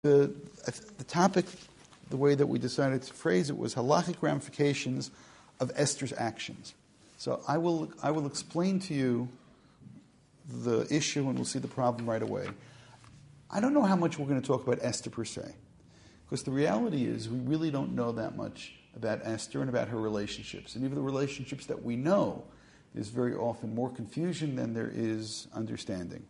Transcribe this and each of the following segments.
The topic, the way that we decided to phrase it, was halachic ramifications of Esther's actions. So I will explain to you the issue, and we'll see the problem right away. I don't know how much we're going to talk about Esther per se, because the reality is we really don't know that much about Esther and about her relationships. And even the relationships that we know, there's very often more confusion than there is understanding.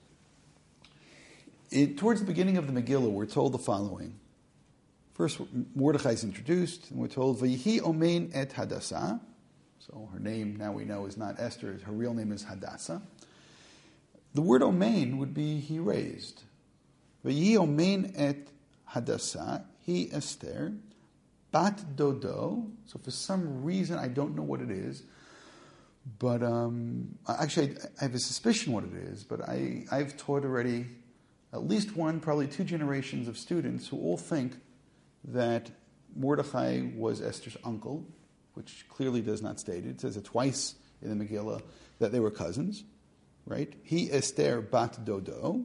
Towards the beginning of the Megillah, we're told the following. First, Mordechai is introduced, and we're told, Vayihi Omein et Hadassah. So her name, now we know, is not Esther. Her real name is Hadassah. The word Omein would be he raised. Vayihi Omein et Hadassah, he Esther, bat Dodo. So for some reason, I don't know what it is, but actually I have a suspicion what it is, but I've taught already at least one, probably two generations of students who all think that Mordechai was Esther's uncle, which clearly does not state it. It says it twice in the Megillah that they were cousins, right? He Esther bat Dodo,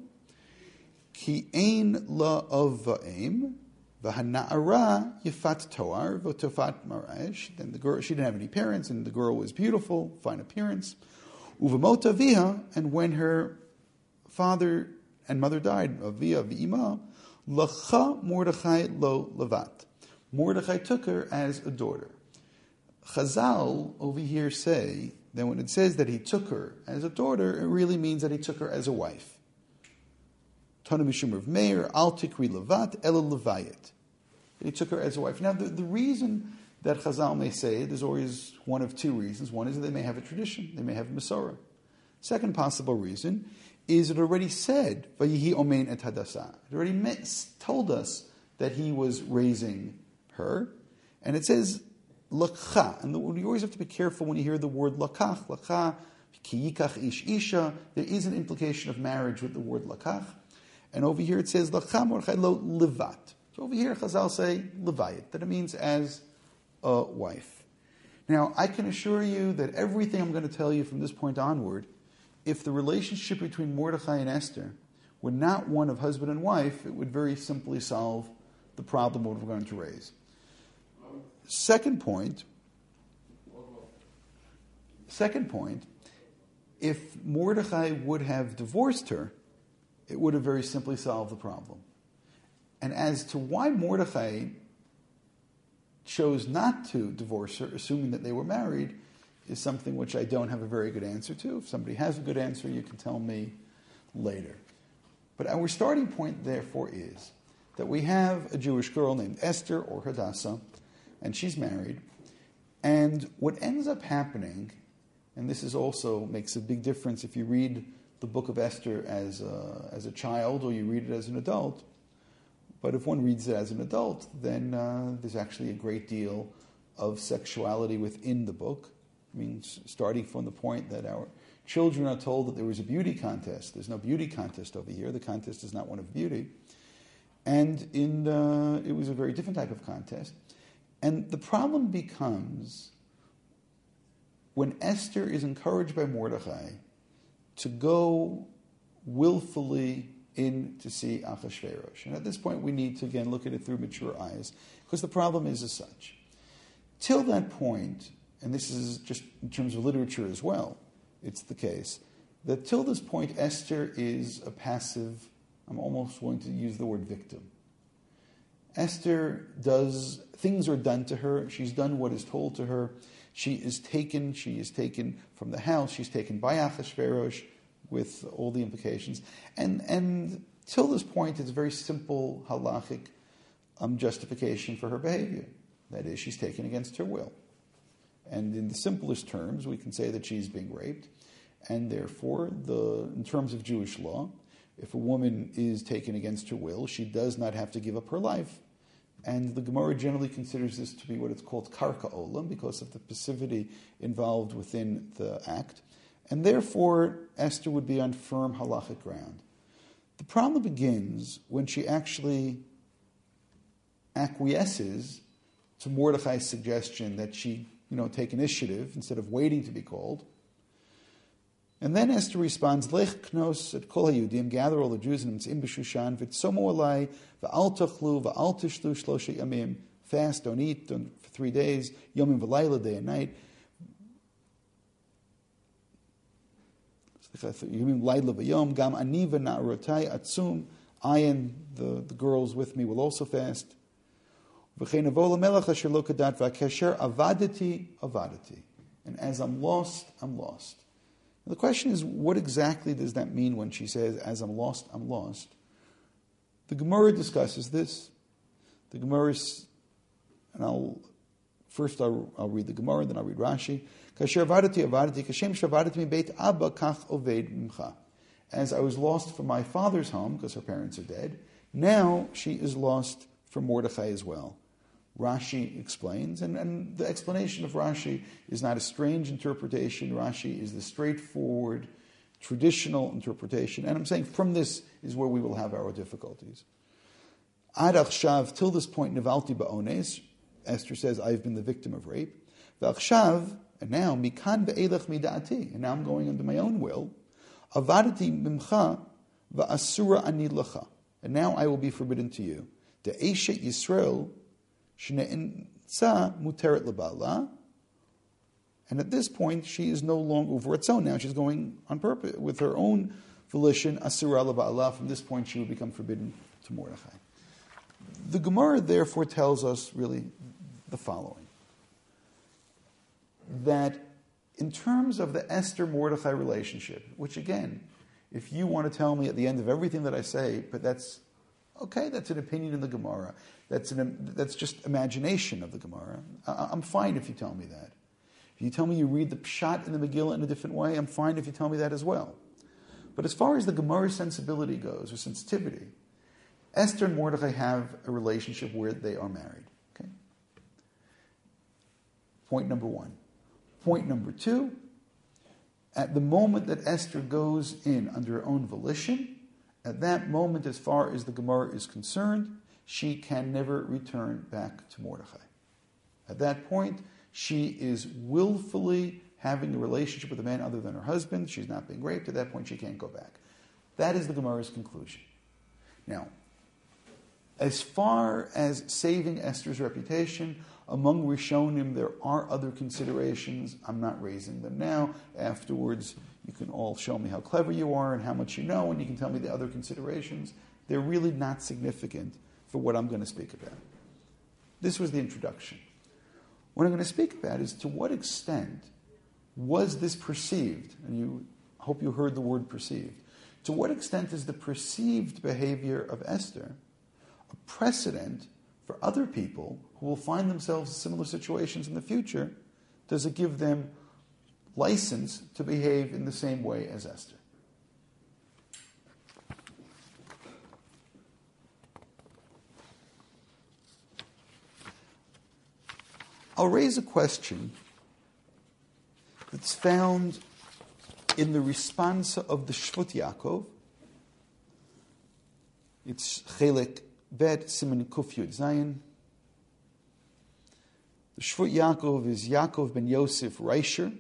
ki ein la of va'im, v'hana'ara yifat toar, v'tofat marash. Then the girl, she didn't have any parents, and the girl was beautiful, fine appearance. Uvamot aviha, and when her father and mother died, Avia v'ima, lacha Mordechai lo levat. Mordechai took her as a daughter. Chazal over here say that when it says that he took her as a daughter, it really means that he took her as a wife. Tana mishum Rav Meir, al tikri levat, ela levayet. He took her as a wife. Now, the reason that Chazal may say it is always one of two reasons. One is that they may have a tradition. They may have a Masorah. Second possible reason is it already said, Vayihi Omein et Hadassah. It already told us that he was raising her. And it says, Lakha. And you always have to be careful when you hear the word Lakach. Lakha, ki yikach ish isha. There is an implication of marriage with the word Lakach. And over here it says, Lakha Mordechai lo levat. So over here Chazal say, levayit, that it means as a wife. Now, I can assure you that everything I'm going to tell you from this point onward, if the relationship between Mordechai and Esther were not one of husband and wife, it would very simply solve the problem we're going to raise. Second point, if Mordechai would have divorced her, it would have very simply solved the problem. And as to why Mordechai chose not to divorce her, assuming that they were married, is something which I don't have a very good answer to. If somebody has a good answer, you can tell me later. But our starting point, therefore, is that we have a Jewish girl named Esther or Hadassah, and she's married. And what ends up happening, and this is also makes a big difference if you read the book of Esther as a child or you read it as an adult. But if one reads it as an adult, then there's actually a great deal of sexuality within the book. I mean, starting from the point that our children are told that there was a beauty contest. There's no beauty contest over here. The contest is not one of beauty. And it was a very different type of contest. And the problem becomes when Esther is encouraged by Mordechai to go willfully in to see Achashverosh. And at this point, we need to, again, look at it through mature eyes, because the problem is as such. Till that point, and this is just in terms of literature as well, it's the case, that till this point, Esther is a passive, I'm almost going to use the word victim. Esther things are done to her, she's done what is told to her, she is taken from the house, she's taken by Achashverosh with all the implications. And till this point, it's a very simple halachic justification for her behavior. That is, she's taken against her will. And in the simplest terms, we can say that she's being raped. And therefore, in terms of Jewish law, if a woman is taken against her will, she does not have to give up her life. And the Gemara generally considers this to be what it's called karka olam, because of the passivity involved within the act. And therefore, Esther would be on firm halachic ground. The problem begins when she actually acquiesces to Mordechai's suggestion that she take initiative instead of waiting to be called. And then Esther responds, Lech knos et kol hayudim, gather all the Jews and Mitzim b'Shushan, v'tzomu alai, v'al tachlu, v'al tishlu shlosha yamim, fast, don't eat for 3 days, yomim v'layla, day and night. Yomim layla v'yom, gam ani v'na'arotai atzum, I and the girls with me will also fast. V'chein avo l'melech asher lo kadat v'akasher avadati, avadati. And as I'm lost, I'm lost. The question is, what exactly does that mean when she says, as I'm lost, I'm lost? The Gemara discusses this. The Gemara is, and I'll read the Gemara, then I'll read Rashi. Kasher avadati avadati, kashem shavadati mi beit abba kach oved mimcha. As I was lost from my father's home, because her parents are dead, now she is lost from Mordechai as well. Rashi explains, and the explanation of Rashi is not a strange interpretation. Rashi is the straightforward, traditional interpretation. And I'm saying from this is where we will have our difficulties. Ad achshav, till this point, nevalti ba'ones, Esther says, I've been the victim of rape. V'achshav, and now, mikan ve'elech mida'ati, and now I'm going under my own will. Avadati mimcha va'asura ani lacha, and now I will be forbidden to you. The Eshet Yisrael, and at this point, she is no longer over its own. Now she's going on purpose, with her own volition, asura l'ba'ala. From this point, she will become forbidden to Mordechai. The Gemara, therefore, tells us really the following. That in terms of the Esther-Mordechai relationship, which again, if you want to tell me at the end of everything that I say, but that's okay, that's an opinion in the Gemara. That's just imagination of the Gemara. I'm fine if you tell me that. If you tell me you read the Pshat in the Megillah in a different way, I'm fine if you tell me that as well. But as far as the Gemara sensibility goes, or sensitivity, Esther and Mordechai have a relationship where they are married. Okay? Point number one. Point number two, at the moment that Esther goes in under her own volition, at that moment, as far as the Gemara is concerned, she can never return back to Mordechai. At that point, she is willfully having a relationship with a man other than her husband. She's not being raped. At that point, she can't go back. That is the Gemara's conclusion. Now, as far as saving Esther's reputation, among Rishonim, there are other considerations. I'm not raising them now. Afterwards, you can all show me how clever you are and how much you know, and you can tell me the other considerations. They're really not significant for what I'm going to speak about. This was the introduction. What I'm going to speak about is to what extent was this perceived, and I hope you heard the word perceived, to what extent is the perceived behavior of Esther a precedent for other people who will find themselves in similar situations in the future? Does it give them license to behave in the same way as Esther? I'll raise a question that's found in the response of the Shvut Yaakov. It's Chelek Bet Siman Kuf Yud Zayin. The Shvut Yaakov is Yaakov ben Yosef Reisher.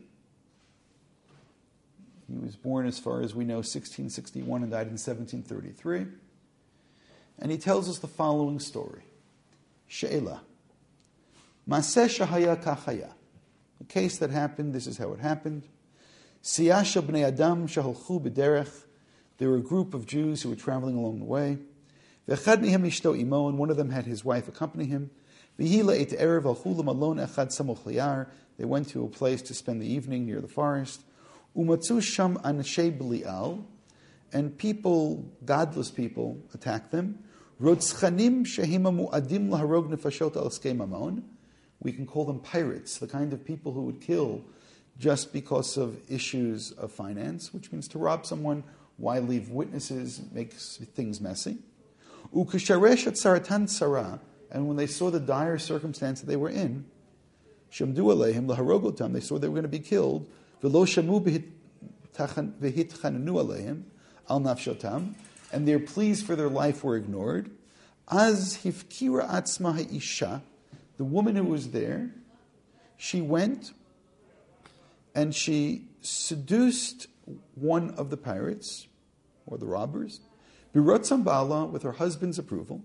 He was born, as far as we know, 1661 and died in 1733. And he tells us the following story. She'ela. Maseh shahaya kachaya. A case that happened, this is how it happened. Siyasha bnei Adam shahalchu b'derech. There were a group of Jews who were traveling along the way. V'echad mihem ishto imo, and one of them had his wife accompany him. V'hila et erev alchu l'malon echad samuch liyar. They went to a place to spend the evening near the forest. Umatzu sham anshei Belial, and people, godless people, attacked them. Rotzchanim shehima mu'adim laharog nefashot al skei mamon. We can call them pirates, the kind of people who would kill just because of issues of finance, which means to rob someone, why leave witnesses, makes things messy. Ukasharesh at saratan sarah, and when they saw the dire circumstance that they were in, shamdu aleihim laharogotam, they saw they were going to be killed. V'lo shamu v'hitchananu aleihim al nafshotam, and their pleas for their life were ignored. Az hifkira atzma ha'isha, the woman who was there, she went and she seduced one of the pirates, or the robbers, biratzam ba'ala, with her husband's approval,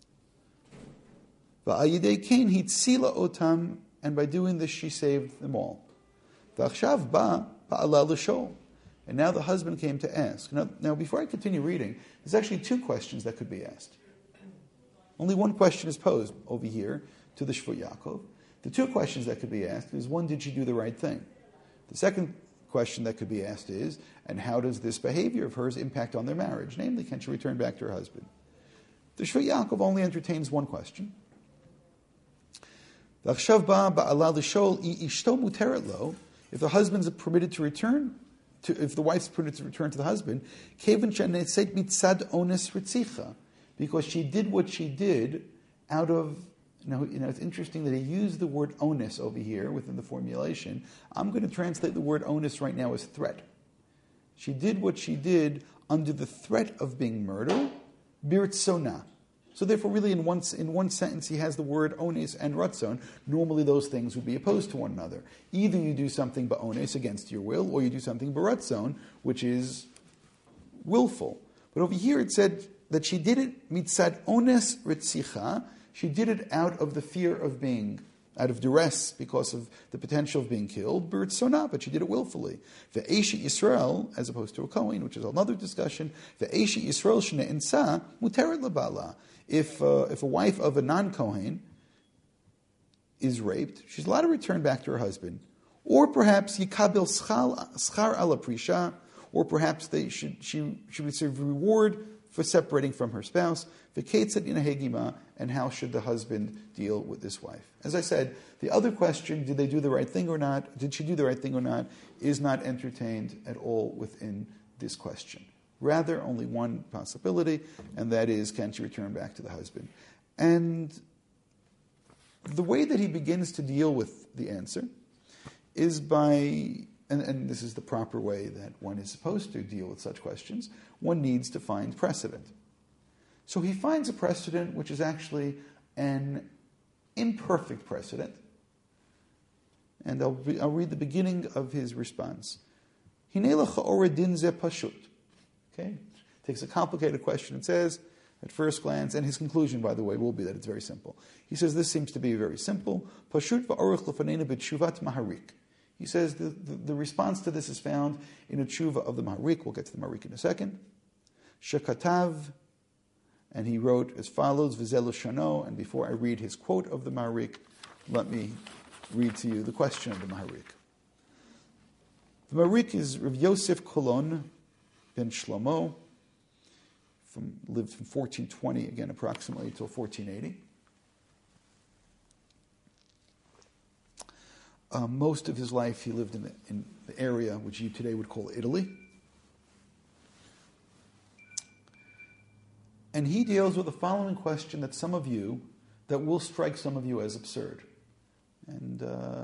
va'ayidei kain hitzila otam, and by doing this she saved them all. V'achshav ba ba'ala l'shol, and now the husband came to ask. Now, before I continue reading, there's actually two questions that could be asked. Only one question is posed over here to the Shvut Yaakov. The two questions that could be asked is, one, did she do the right thing? The second question that could be asked is, and how does this behavior of hers impact on their marriage? Namely, can she return back to her husband? The Shvut Yaakov only entertains one question. If the husband's permitted to return, if the wife's permitted to return to the husband, because she did what she did out of, it's interesting that he used the word onus over here within the formulation. I'm going to translate the word onus right now as threat. She did what she did under the threat of being murdered, birtzona. So therefore, really, in one sentence, he has the word ones and ratzon. Normally, those things would be opposed to one another. Either you do something ba'ones, against your will, or you do something ba'ratzon, which is willful. But over here, it said that she did it mitzad ones ritzicha. She did it out of the fear of out of duress because of the potential of being killed, b'ritzona, but she did it willfully. The Eishi Yisrael, as opposed to a Kohen, which is another discussion, the Eishi Yisrael shne'insa muteret labala. If a wife of a non-Kohen is raped, she's allowed to return back to her husband. Or perhaps yikabil schar ala prisha, or perhaps she would receive reward for separating from her spouse. V'ketzad inahegima, and how should the husband deal with this wife? As I said, the other question, did they do the right thing or not? Did she do the right thing or not? Is not entertained at all within this question. Rather, only one possibility, and that is, can she return back to the husband? And the way that he begins to deal with the answer is by, and this is the proper way that one is supposed to deal with such questions, one needs to find precedent. So he finds a precedent which is actually an imperfect precedent. And I'll read the beginning of his response. Hinei l'cha'ora din ze pashut. Okay? Takes a complicated question and says, at first glance, and his conclusion, by the way, will be that it's very simple. He says, this seems to be very simple. Pashut va'aruch lefanena b'tshuvat maharik. He says the response to this is found in a tshuva of the Maharik. We'll get to the Maharik in a second. Shekatav, and he wrote as follows, V'zelo shano, and before I read his quote of the Maharik, let me read to you the question of the Maharik. The Maharik is Rav Yosef Kolon ben Shlomo, lived from 1420, again approximately, till 1480. Most of his life he lived in the area which you today would call Italy. And he deals with the following question that will strike some of you as absurd. And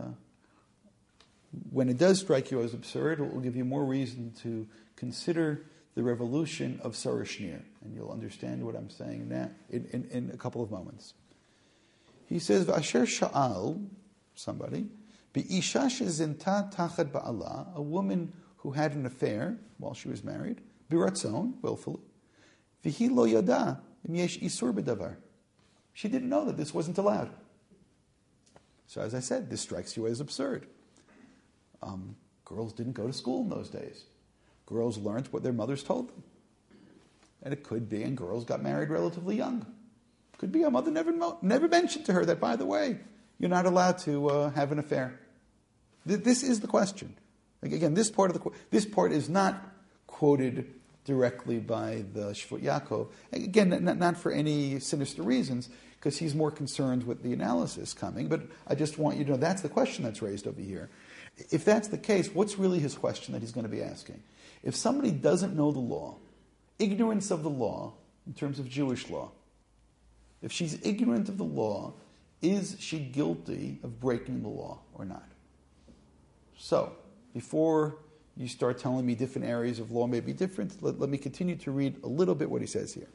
when it does strike you as absurd, it will give you more reason to consider the revolution of Sarah Schneer. And you'll understand what I'm saying now in a couple of moments. He says, V'asher sha'al, somebody, B'isha shezinta tachad ba'ala, a woman who had an affair while she was married, biratzon, willfully, v'hi lo yada, im yesh isur b'davar. She didn't know that this wasn't allowed. So as I said, this strikes you as absurd. Girls didn't go to school in those days. Girls learned what their mothers told them. And it could be, and girls got married relatively young. Could be a mother never mentioned to her that, by the way, you're not allowed to have an affair. This is the question. Again, this part is not quoted directly by the Shvut Yaakov. Again, not for any sinister reasons, because he's more concerned with the analysis coming. But I just want you to know that's the question that's raised over here. If that's the case, what's really his question that he's going to be asking? If somebody doesn't know the law, ignorance of the law in terms of Jewish law, if she's ignorant of the law, is she guilty of breaking the law or not? So, before you start telling me different areas of law may be different, let me continue to read a little bit what he says here.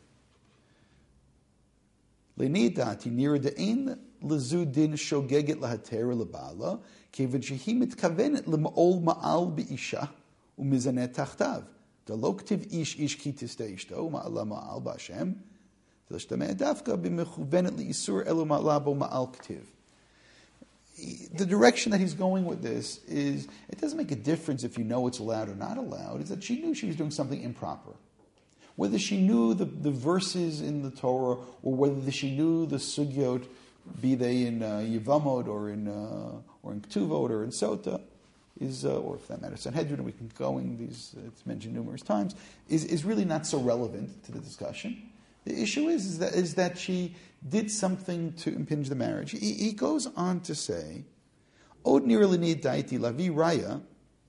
Le'nidati nira de'ein lezu din shogeget lahatera lebala kevan shehi mitkavenet lema'ol ma'al be'isha umizanet tachtav. Deloktiv ish ki tistei ishto ma'ala ma'al b'Hashem. Delishtamei dafka b'mechuvenet li'isur elu ma'ala bo ma'al ktiv. The direction that he's going with this is, it doesn't make a difference if you know it's allowed or not allowed, is that she knew she was doing something improper. Whether she knew the verses in the Torah, or whether she knew the sugyot, be they in Yevamot or in Ktuvot or in Sota, or if that matters, Sanhedrin, we can go in these, it's mentioned numerous times, is really not so relevant to the discussion. The issue is that she did something to impinge the marriage. He goes on to say, Od niralini daiti lavi raya,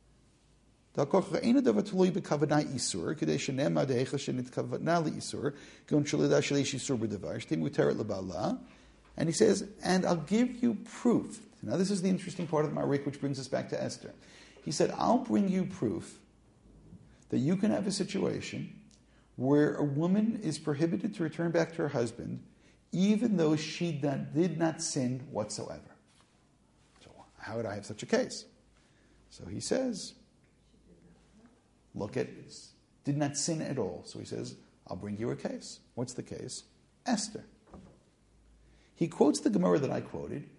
and he says, and I'll give you proof. Now this is the interesting part of the Marik, which brings us back to Esther. He said, I'll bring you proof that you can have a situation where a woman is prohibited to return back to her husband, even though she did not sin whatsoever. So how would I have such a case? So he says, look at this. Did not sin at all. So he says, I'll bring you a case. What's the case? Esther. He quotes the Gemara that I quoted,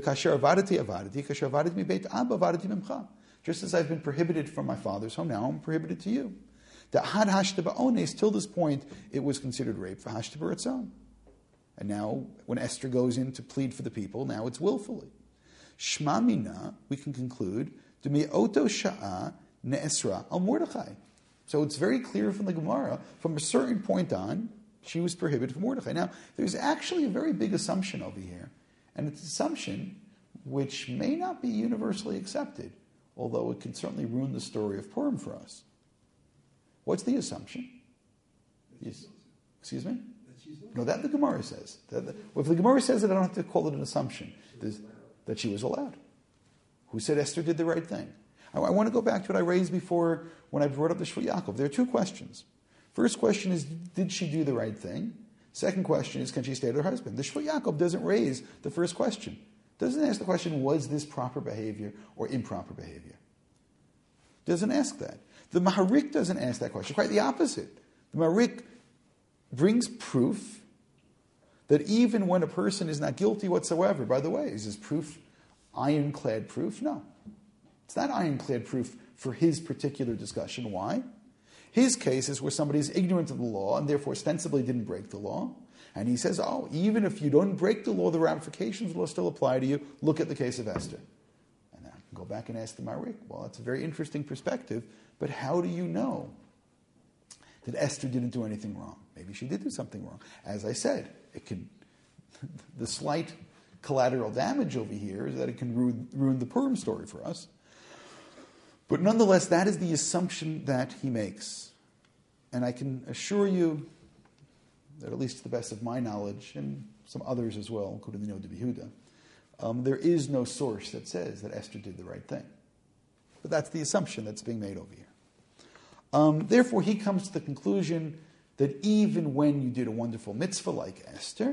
just as I've been prohibited from my father's home, now I'm prohibited to you. The had hashtaba ones, till this point, it was considered rape for hashtaba ratzon. And now, when Esther goes in to plead for the people, now it's willfully. Shma mina, we can conclude, demi oto sha'a ne'esra al Mordechai. So it's very clear from the Gemara, from a certain point on, she was prohibited from Mordechai. Now, there's actually a very big assumption over here, and it's an assumption which may not be universally accepted, although it can certainly ruin the story of Purim for us. What's the assumption? Yes. Excuse me? No, that the Gemara says. Well, if the Gemara says it, I don't have to call it an assumption. That she was allowed. Who said Esther did the right thing? I want to go back to what I raised before when I brought up the Shvut Yaakov. There are two questions. First question is, did she do the right thing? Second question is, can she stay with her husband? The Shvut Yaakov doesn't raise the first question. Doesn't ask the question, was this proper behavior or improper behavior? Doesn't ask that. The Maharik doesn't ask that question. Quite the opposite. The Maharik brings proof that even when a person is not guilty whatsoever, by the way, is this proof ironclad proof? No. It's not ironclad proof for his particular discussion. Why? His case is where somebody is ignorant of the law and therefore ostensibly didn't break the law. And he says, even if you don't break the law, the ramifications will still apply to you. Look at the case of Esther. And I can go back and ask the Maharik, well, that's a very interesting perspective, but how do you know that Esther didn't do anything wrong? Maybe she did do something wrong. As I said, the slight collateral damage over here is that it can ruin the Purim story for us. But nonetheless, that is the assumption that he makes. And I can assure you that, at least to the best of my knowledge, and some others as well, including the Noda B'Yehuda, there is no source that says that Esther did the right thing. But that's the assumption that's being made over here. Therefore, he comes to the conclusion that even when you did a wonderful mitzvah like Esther,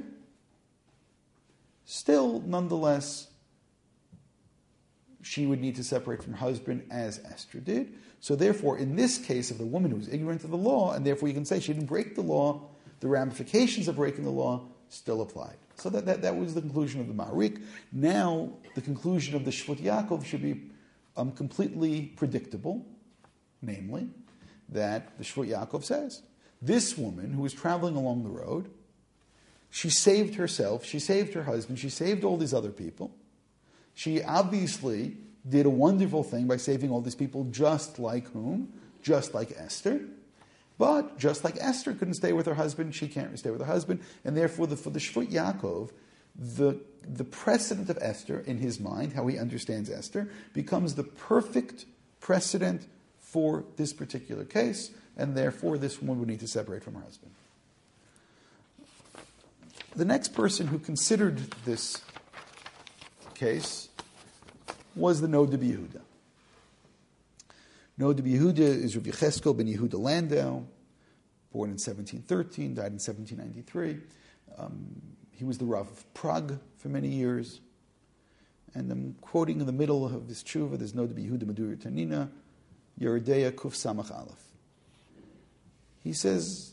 still, nonetheless, she would need to separate from her husband as Esther did. So therefore, in this case of the woman who was ignorant of the law, and therefore you can say she didn't break the law, the ramifications of breaking the law still applied. So that was the conclusion of the Maharik. Now, the conclusion of the Shvut Yaakov should be completely predictable, namely, that the Shvut Yaakov says, this woman who was traveling along the road, she saved herself, she saved her husband, she saved all these other people. She obviously did a wonderful thing by saving all these people, just like whom? Just like Esther. But just like Esther couldn't stay with her husband, she can't stay with her husband, and therefore for the Shvut Yaakov, the precedent of Esther, in his mind, how he understands Esther, becomes the perfect precedent for this particular case, and therefore this woman would need to separate from her husband. The next person who considered this case was the Noda B'Yehuda. Noda B'Yehuda is Rabbi Yecheskel ben Yehuda Landau, born in 1713, died in 1793. He was the Rav of Prague for many years. And I'm quoting in the middle of his tshuva, there's Noda B'Yehuda Madur Tanina, Yeridea Kuf Samach Aleph. He says,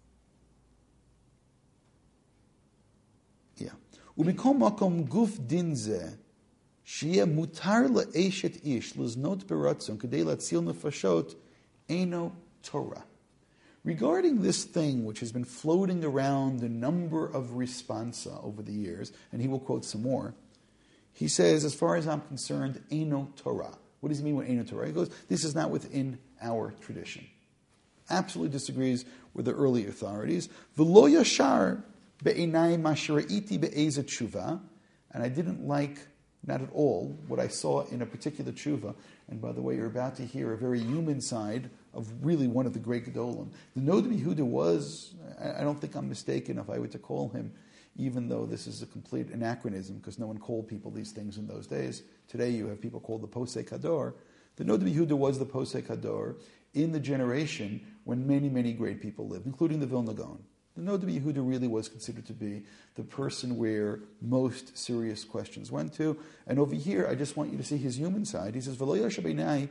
Umikom makom guf dinze, shia mutar le'eshet ish, liznot beratzon, kedei latzil nefashot, eno Torah. Regarding this thing which has been floating around a number of responsa over the years, and he will quote some more, he says, as far as I'm concerned, eno Torah. What does he mean with eno Torah? He goes, this is not within our tradition. Absolutely disagrees with the early authorities. V'lo yashar be'enai mashra'iti be'ezet tshuva, and I didn't like, not at all, what I saw in a particular tshuva. And by the way, you're about to hear a very human side of really one of the great Gedolim. The Nod Yehuda was, I don't think I'm mistaken if I were to call him, even though this is a complete anachronism, because no one called people these things in those days. Today you have people called the Posek Hador. The Nod Yehuda was the Posek Hador in the generation when many, many great people lived, including the Vilna Gaon. The Nod Yehuda really was considered to be the person where most serious questions went to. And over here, I just want you to see his human side. He says, what I saw in a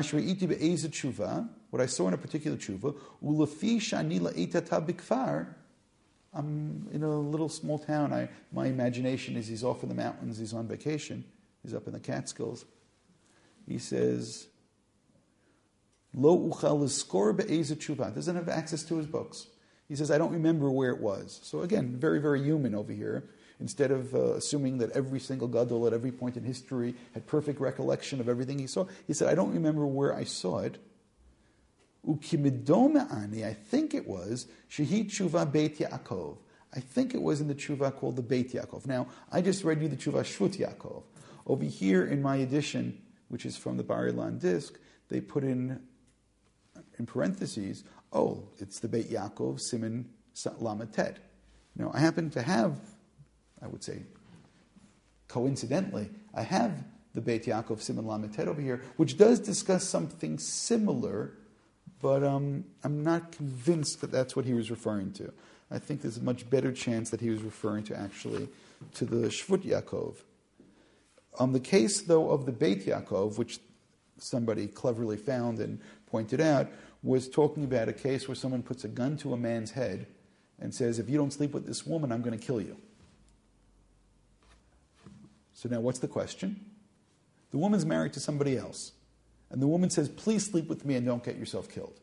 particular tshuva, I'm in a little small town. My imagination is he's off in the mountains, he's on vacation, he's up in the Catskills. He says, Lo uchal l'skor be'ezet tshuva. Doesn't have access to his books. He says, I don't remember where it was. So again, very, very human over here. Instead of assuming that every single gadol at every point in history had perfect recollection of everything he saw, he said, I don't remember where I saw it. Ukimidome I think it was Shehi Tshuva Beit Yaakov. I think it was in the tshuva called the Beit Yaakov. Now, I just read you the tshuva Shvut Yaakov. Over here in my edition, which is from the Bar Ilan disc, they put in parentheses, it's the Beit Yaakov Siman Lamed Tet. Now, I happen to have, I would say, coincidentally, I have the Beit Yaakov Siman Lamed Tet over here, which does discuss something similar, but I'm not convinced that that's what he was referring to. I think there's a much better chance that he was referring to actually to the Shvut Yaakov. On the case, though, of the Beit Yaakov, which somebody cleverly found and pointed out, was talking about a case where someone puts a gun to a man's head and says, if you don't sleep with this woman, I'm going to kill you. So now what's the question? The woman's married to somebody else. And the woman says, please sleep with me and don't get yourself killed.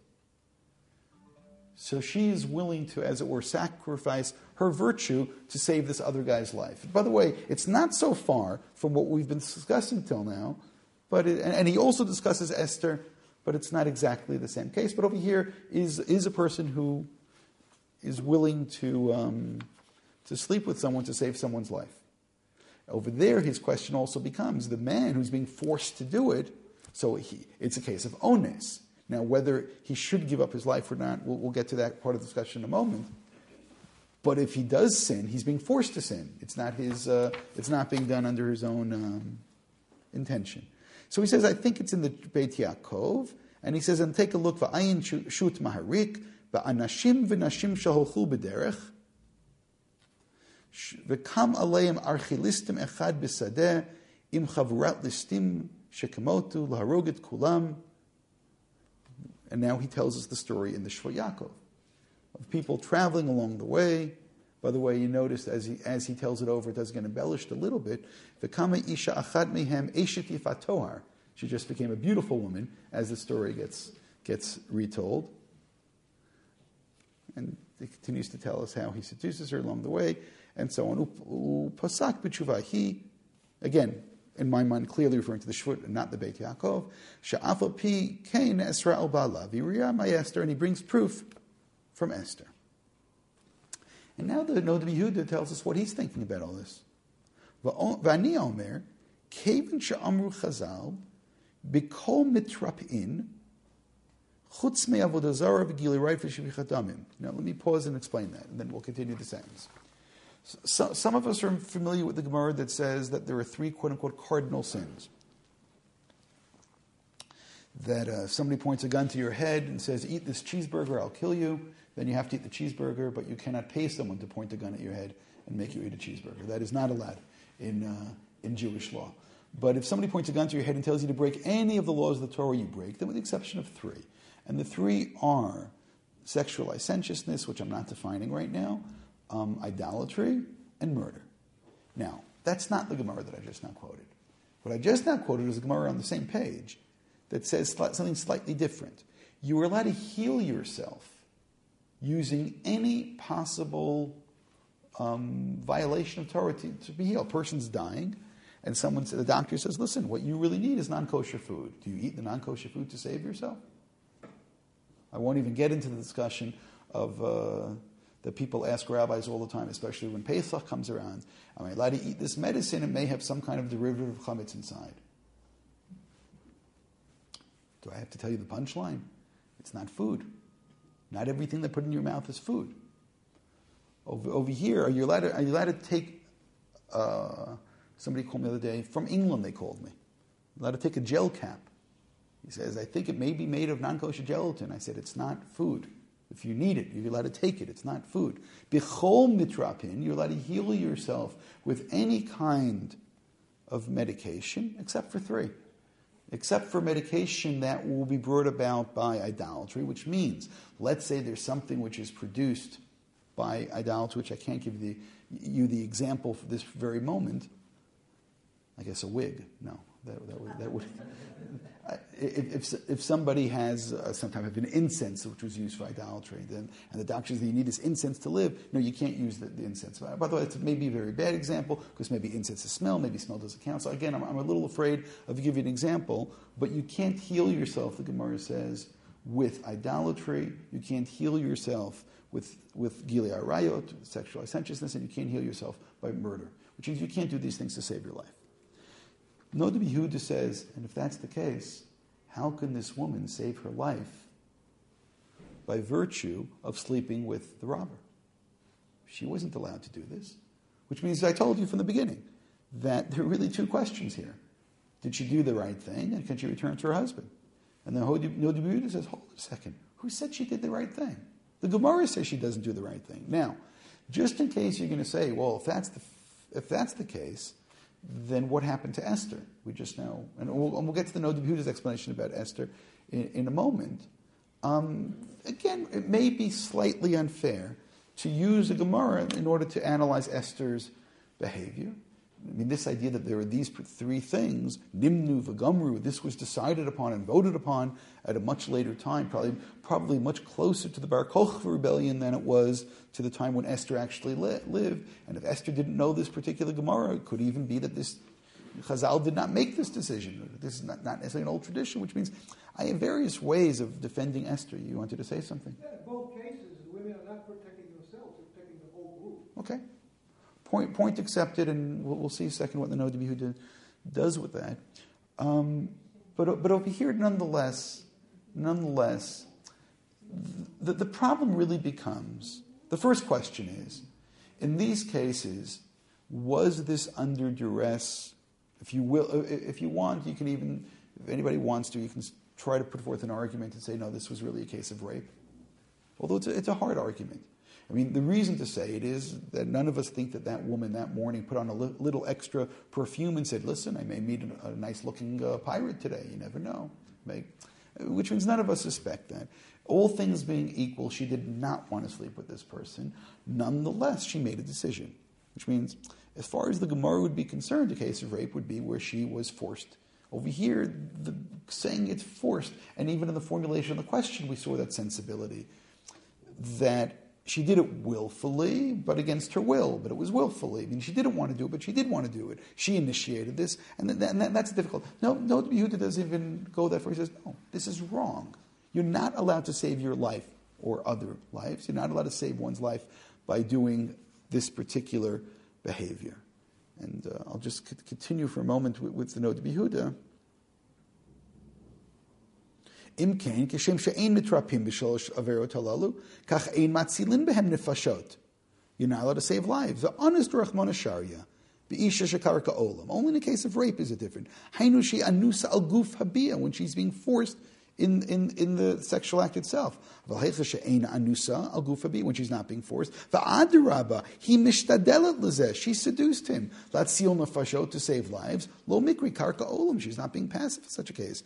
So she is willing to, as it were, sacrifice her virtue to save this other guy's life. By the way, it's not so far from what we've been discussing till now, and he also discusses Esther, but it's not exactly the same case. But over here is a person who is willing to sleep with someone to save someone's life. Over there, his question also becomes the man who's being forced to do it. So it's a case of ones. Now, whether he should give up his life or not, we'll get to that part of the discussion in a moment. But if he does sin, he's being forced to sin. It's not it's not being done under his own intention. So he says, I think it's in the Beit Yaakov, and he says, and take a look, v'ayin shut maharik, v'anashim v'nashim shaholchu b'derech, v'kam aleim archilistim echad b'sadeh, im chavurat listim shekemotu, l'haroget kulam. And now he tells us the story in the Shvut Yaakov of people traveling along the way. By the way, you notice as he tells it over, it does get embellished a little bit. V'kama isha achad mehem eshet yifat tohar. She just became a beautiful woman as the story gets retold. And it continues to tell us how he seduces her along the way, and so on. Pasak b'tshuva. He, again, in my mind, clearly referring to the Shvut and not the Beit Yaakov. Sha'afal pi kain Esra al bala v'iriyah my Esther, and he brings proof from Esther. And now the Nod Yehuda tells us what he's thinking about all this. V'ani omer, kevin she'amru chazal, b'kol mitrap'in, chutz me'avodah zarah v'gilui rayt v'shivichat damim. Now let me pause and explain that, and then we'll continue the sentence. So, some of us are familiar with the Gemara that says that there are three quote-unquote cardinal sins. That somebody points a gun to your head and says, eat this cheeseburger, I'll kill you. Then you have to eat the cheeseburger, but you cannot pay someone to point a gun at your head and make you eat a cheeseburger. That is not allowed in Jewish law. But if somebody points a gun to your head and tells you to break any of the laws of the Torah, you break them with the exception of 3. And the 3 are sexual licentiousness, which I'm not defining right now, idolatry, and murder. Now, that's not the Gemara that I just now quoted. What I just now quoted is a Gemara on the same page that says something slightly different. You are allowed to heal yourself using any possible violation of Torah to be healed. A person's dying, and the doctor says, listen, what you really need is non-kosher food. Do you eat the non-kosher food to save yourself? I won't even get into the discussion of that people ask rabbis all the time, especially when Pesach comes around. Am I allowed to eat this medicine? It may have some kind of derivative of chametz inside. Do I have to tell you the punchline? It's not food. Not everything they put in your mouth is food. Over here, are you allowed to take? Somebody called me the other day from England. They called me. Allowed to take a gel cap. He says, I think it may be made of non-kosher gelatin. I said, it's not food. If you need it, you're allowed to take it. It's not food. Bichol mitrapin, you're allowed to heal yourself with any kind of medication, except for 3. Except for medication that will be brought about by idolatry, which means, let's say there's something which is produced by idolatry, which I can't give you the example for this very moment. I guess a wig. No, that would. If somebody has some type of an incense which was used for idolatry, and the doctor says you need this incense to live, no, you can't use the incense. By the way, it's maybe a very bad example because maybe incense is smell, maybe smell doesn't count. So again, I'm a little afraid of giving an example, but you can't heal yourself, the Gemara says, with idolatry. You can't heal yourself with gilui arayot, sexual licentiousness, and you can't heal yourself by murder, which means you can't do these things to save your life. Noda B'Yehuda says, and if that's the case, how can this woman save her life by virtue of sleeping with the robber? She wasn't allowed to do this, which means I told you from the beginning that there are really 2 questions here. Did she do the right thing, and can she return to her husband? And then Noda B'Yehuda says, hold a second, who said she did the right thing? The Gemara says she doesn't do the right thing. Now, just in case you're going to say, well, if that's the case, then what happened to Esther? We just know, and we'll get to the Noda B'Yehuda's explanation about Esther in a moment. Again, it may be slightly unfair to use a Gemara in order to analyze Esther's behavior. I mean, this idea that there are these 3 things, Nimnu v'Gamru, this was decided upon and voted upon at a much later time, probably much closer to the Bar Kokhba rebellion than it was to the time when Esther actually lived. And if Esther didn't know this particular Gemara, it could even be that this Chazal did not make this decision. This is not necessarily an old tradition, which means I have various ways of defending Esther. You wanted to say something? Yeah, in both cases, women are not protecting themselves, they're protecting the whole group. Okay. Point accepted, and we'll see in a second what the Noda B'Yehuda does with that. But over here, nonetheless, the problem really becomes, the first question is, in these cases, was this under duress? If you want, you can even, if anybody wants to, you can try to put forth an argument and say, no, this was really a case of rape. Although it's a hard argument. I mean, the reason to say it is that none of us think that woman that morning put on a little extra perfume and said, listen, I may meet a nice-looking pirate today. You never know. Which means none of us suspect that. All things being equal, she did not want to sleep with this person. Nonetheless, she made a decision. Which means, as far as the Gemara would be concerned, a case of rape would be where she was forced. Over here, saying it's forced, and even in the formulation of the question, we saw that sensibility. That she did it willfully, but against her will. But it was willfully. I mean, she didn't want to do it, but she did want to do it. She initiated this, and that's difficult. No, Yehuda doesn't even go that far. He says, no, this is wrong. You're not allowed to save your life or other lives. You're not allowed to save one's life by doing this particular behavior. And I'll just continue for a moment with the Noda B'Yehuda. Im kein kishem she'ein mitrapim b'shalosh averot halalu, kach ein matzilin behem nefashot. You're not allowed to save lives. The honest rachmana sharia, b'isha shekar ka'olam. Only in the case of rape is it different. Hainu she anusa al guf habia, when she's being forced in the sexual act itself. When she's not being forced. She seduced him. To save lives. Lo mikri karka olam. She's not being passive in such a case.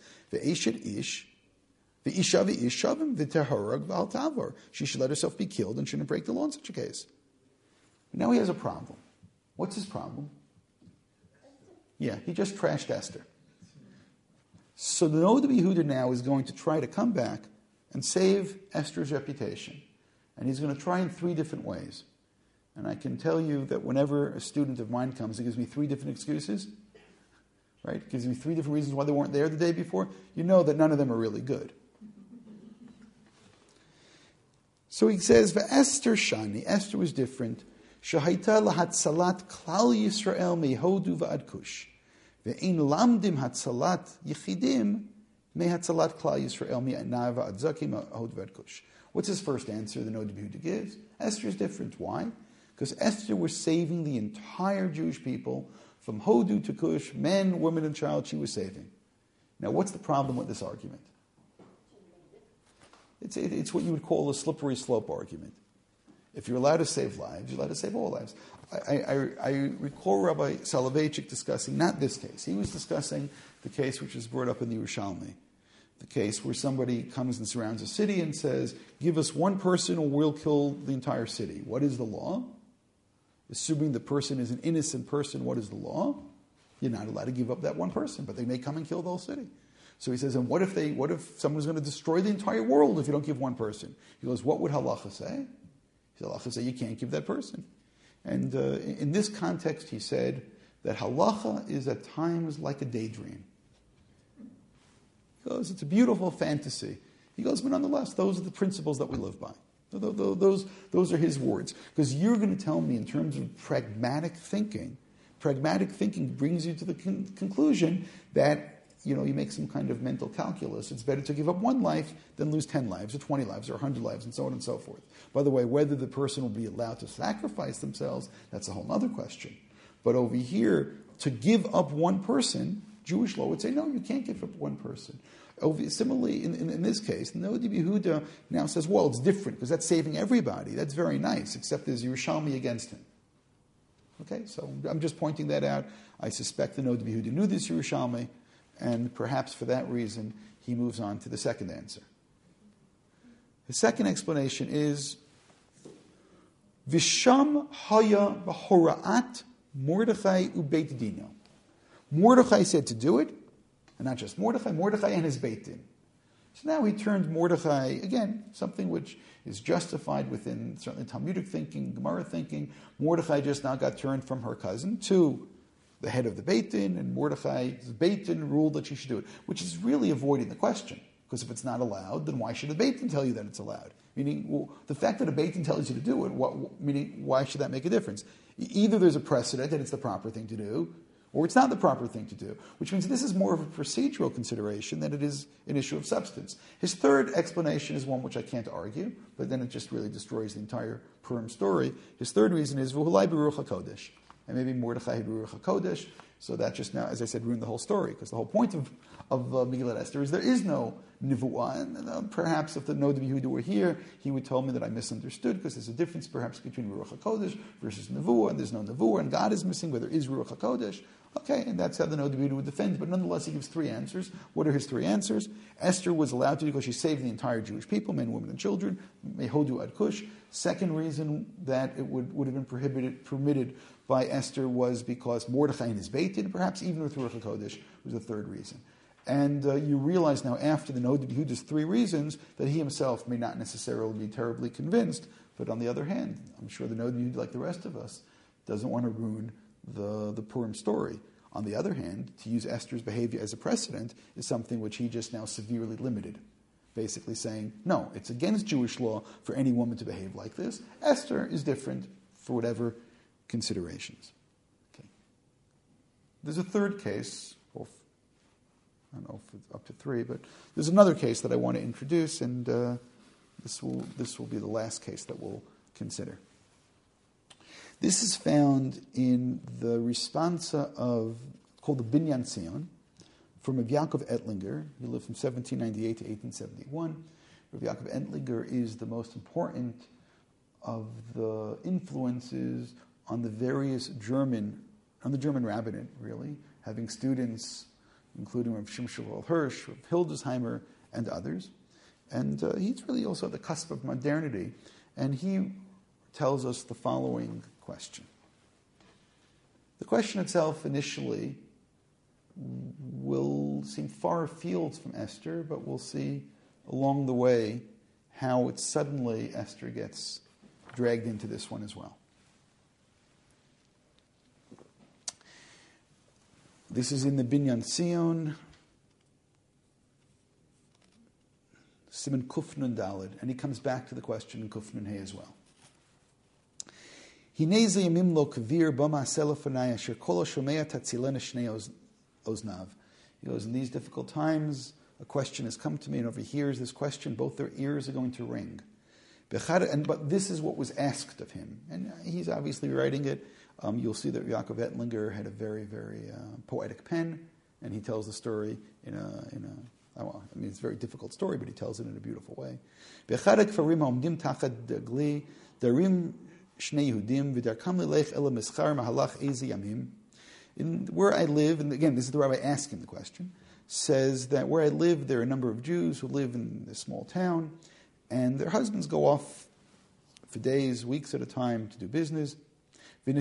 She should let herself be killed and shouldn't break the law in such a case. Now he has a problem. What's his problem? Yeah, he just trashed Esther. So the Noda B'Yehuda now is going to try to come back and save Esther's reputation. And he's going to try in 3 different ways. And I can tell you that whenever a student of mine comes, he gives me 3 different excuses. Right? Gives me 3 different reasons why they weren't there the day before. You know that none of them are really good. So he says, Esther Shani, Esther was different. Shahaita lahatzalat klal Yisrael mehodu va'ad kush. Ve'in lamdim hatzalat yichidim mehatzalat klal Yisrael me'anav va'ad zakim mehodu va'ad kush. What's his first answer the Noda B'Yehuda gives? Esther is different. Why? Because Esther was saving the entire Jewish people from Hodu to Kush, men, women, and child she was saving. Now what's the problem with this argument? It's what you would call a slippery slope argument. If you're allowed to save lives, you're allowed to save all lives. I recall Rabbi Soloveitchik discussing, not this case, he was discussing the case which is brought up in the Yerushalmi, the case where somebody comes and surrounds a city and says, give us one person or we'll kill the entire city. What is the law? Assuming the person is an innocent person, what is the law? You're not allowed to give up that one person, but they may come and kill the whole city. So he says, and what if someone's going to destroy the entire world if you don't give one person? He goes, what would halacha say? Halacha say you can't give that person. And in this context, he said that halacha is at times like a daydream. He goes, it's a beautiful fantasy. He goes, but nonetheless, those are the principles that we live by. Those are his words. Because you're going to tell me in terms of pragmatic thinking brings you to the conclusion that you make some kind of mental calculus. It's better to give up one life than lose 10 lives or 20 lives or 100 lives and so on and so forth. By the way, whether the person will be allowed to sacrifice themselves, that's a whole other question. But over here, to give up one person, Jewish law would say, no, you can't give up one person. Similarly, in this case, the Noda B'Yehuda now says, well, it's different because that's saving everybody. That's very nice, except there's Yerushalmi against him. Okay, so I'm just pointing that out. I suspect the Noda B'Yehuda knew this Yerushalmi, and perhaps for that reason, he moves on to the second answer. The second explanation is, Visham haya b'horaat Mordechai ubeit dino. Mordechai said to do it, and not just Mordechai and his Beit Din. So now he turned Mordechai, again, something which is justified within certainly Talmudic thinking, Gemara thinking. Mordechai just now got turned from her cousin to the head of the Beit Din, and Mordechai's Beit Din ruled that she should do it, which is really avoiding the question. Because if it's not allowed, then why should the Beit Din tell you that it's allowed? Meaning, well, the fact that a Beit Din tells you to do it, meaning why should that make a difference? Either there's a precedent that it's the proper thing to do, or it's not the proper thing to do, which means this is more of a procedural consideration than it is an issue of substance. His third explanation is one which I can't argue, but then it just really destroys the entire Purim story. His third reason is V'hulai b'ruach HaKodesh. And maybe Mordechai had Ruach HaKodesh, so that just now, as I said, ruined the whole story, because the whole point of Megillat Esther is there is no Nivu'ah, and perhaps if the Noda B'Yehuda were here, he would tell me that I misunderstood, because there's a difference perhaps between Ruach HaKodesh versus Nivu'ah, and there's no Nivu'ah, and God is missing, where there is Ruach HaKodesh. Okay, and that's how the Noda B'Yehuda would defend, but nonetheless he gives 3 answers. What are his 3 answers? Esther was allowed to do because she saved the entire Jewish people, men, women, and children, Mehodu ad Kush. Second reason that it would have been permitted by Esther was because Mordechai and his Beit Din, perhaps even with Ruach HaKodesh, was the third reason. And you realize now, after the Noda B'Yehuda's 3 reasons, that he himself may not necessarily be terribly convinced, but on the other hand, I'm sure the Noda B'Yehuda, like the rest of us, doesn't want to ruin the Purim story. On the other hand, to use Esther's behavior as a precedent is something which he just now severely limited. Basically saying, no, it's against Jewish law for any woman to behave like this. Esther is different for whatever considerations. Okay. There's a third case, I don't know if it's up to 3, but there's another case that I want to introduce, and this will be the last case that we'll consider. This is found in the responsa called the Binyan Tzion from Rav Yaakov Ettlinger. He lived from 1798 to 1871. Rav Yaakov Ettlinger is the most important of the influences on the German rabbinate, really, having students, including Rav Shimshon Hirsch, Rav Hildesheimer, and others. And he's really also at the cusp of modernity. And he tells us the following question. The question itself initially will seem far afield from Esther, but we'll see along the way how it suddenly Esther gets dragged into this one as well. This is in the Binyan Tzion, Siman Kufnun Daled, and he comes back to the question in Kufnun Hey as well. Hineze yamim lo kavir bama selafanai asher kol shomea tatzilena shnei oznav. He goes, in these difficult times, a question has come to me, and over here is this question, both their ears are going to ring. But this is what was asked of him. And he's obviously writing it. You'll see that Yaakov Ettlinger had a very, very poetic pen, and he tells the story in a it's a very difficult story, but he tells it in a beautiful way. Where I live, and again, this is the rabbi asking the question, says that where I live, there are a number of Jews who live in this small town, and their husbands go off for days, weeks at a time to do business. They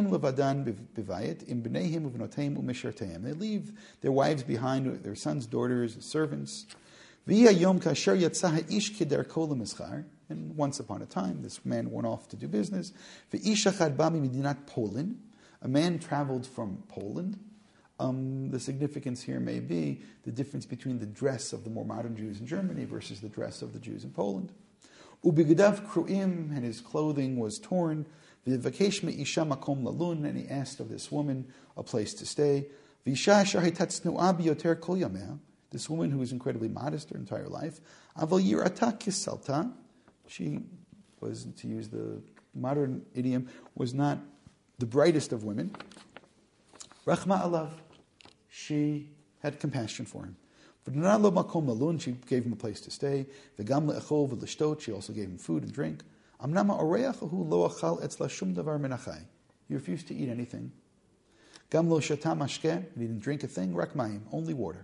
leave their wives behind, their sons, daughters, servants. And once upon a time, this man went off to do business. A man traveled from Poland. The significance here may be the difference between the dress of the more modern Jews in Germany versus the dress of the Jews in Poland. And his clothing was torn. And he asked of this woman a place to stay. This woman who was incredibly modest her entire life. She was, to use the modern idiom, was not the brightest of women. Rachma alav. She had compassion for him. She gave him a place to stay. She also gave him food and drink. He refused to eat anything. He didn't drink a thing, only water.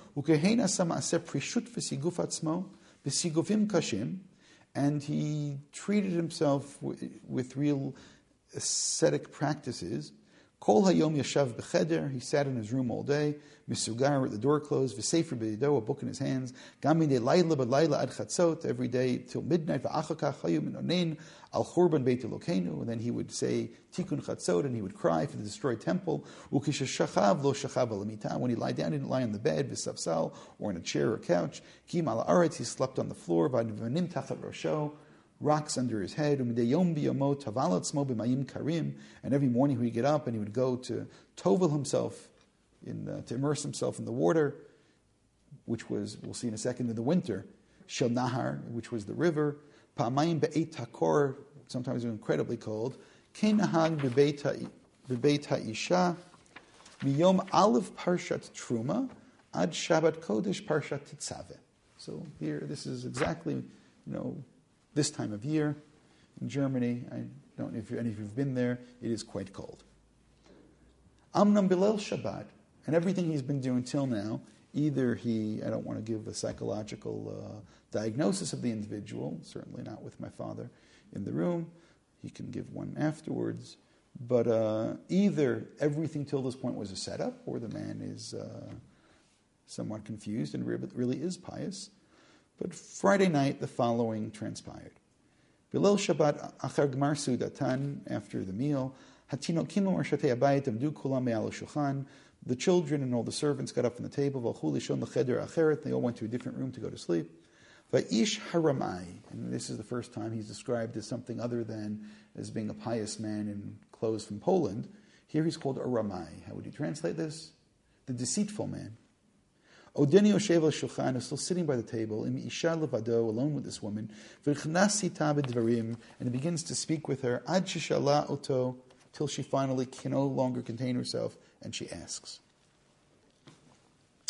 And he treated himself with real ascetic practices. Kol hayom yashav b'cheder. He sat in his room all day. Misugar with the door closed. V'sefer b'yido, a book in his hands. Gamidei layla b'layla ad chatzot, every day till midnight. V'achakach hayom inonein al churban beit Elokeinu. And then he would say tikkun chatzot, and he would cry for the destroyed temple. Ukishashachav lo shachav al hamita. When he lied down, he didn't lie on the bed, v'safsal, or in a chair or couch. Kim al aretz, he slept on the floor. V'vanim tachat rosho. Rocks under his head, and every morning he would get up and he would go to tovel himself, to immerse himself in the water, which was, we'll see in a second, in the winter, Shel Nahar, which was the river, Pa'amayim be'eit hakor, sometimes incredibly cold, Kein nahag bebeit ha'isha, miyom aleph parshat truma, ad Shabbat kodesh parshat tetzaveh. So here, this is exactly, this time of year in Germany. I don't know if any of you have been there. It is quite cold. Amnam Bilel Shabbat, and everything he's been doing till now, either I don't want to give a psychological diagnosis of the individual, certainly not with my father in the room. He can give one afterwards. But either everything till this point was a setup, or the man is somewhat confused and really is pious. But Friday night, the following transpired. Bilel Shabbat achar gmar sudatan, after the meal, hatinokim u'marshatei habayit amdu kulam me'al shulchan. The children and all the servants got up from the table. V'alchu lishon l'cheder acheret. They all went to a different room to go to sleep. Va'ish haramai, and this is the first time he's described as something other than as being a pious man in clothes from Poland. Here he's called a ramai. How would you translate this? The deceitful man. Odeni Oshev al-Shulchan is still sitting by the table, im isha levado, alone with this woman, v'chnasi ta b'dvarim, and he begins to speak with her, ad shishala oto, till she finally can no longer contain herself, and she asks.